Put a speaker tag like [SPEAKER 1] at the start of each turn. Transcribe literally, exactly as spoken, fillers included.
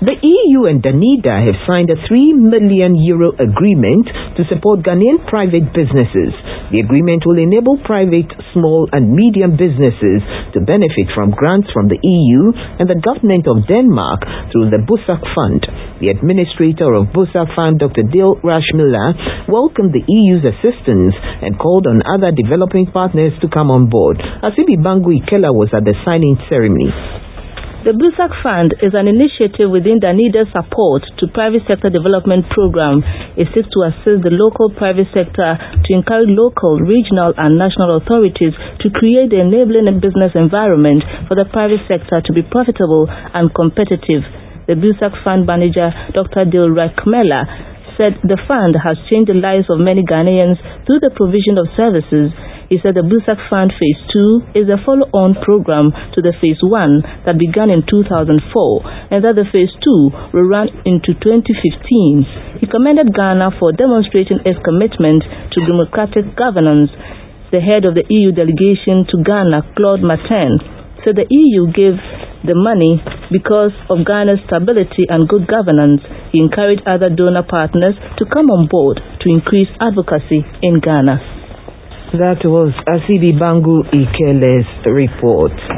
[SPEAKER 1] The E U and Danida have signed a three million euro agreement to support Ghanaian private businesses. The agreement will enable private, small and medium businesses to benefit from grants from the E U and the government of Denmark through the Busak Fund. The administrator of Busak Fund, Doctor Dale Rashmiller, welcomed the E U's assistance and called on other developing partners to come on board. Asibi Bangu Ikela was at the signing ceremony.
[SPEAKER 2] The Busak Fund is an initiative within Danida's support to private sector development program. It seeks to assist the local private sector to encourage local, regional and national authorities to create the enabling business environment for the private sector to be profitable and competitive. The Busak Fund manager, Doctor Dale Rashmiller, said the fund has changed the lives of many Ghanaians through the provision of services. He said the Busak Fund Phase two is a follow-on program to the Phase one that began in two thousand four and that the Phase two will run into twenty fifteen. He commended Ghana for demonstrating its commitment to democratic governance. The head of the E U delegation to Ghana, Claude Martin, said the E U gave the money because of Ghana's stability and good governance. He encouraged other donor partners to come on board to increase advocacy in Ghana.
[SPEAKER 1] That was Asibi Bangu Ikele's report.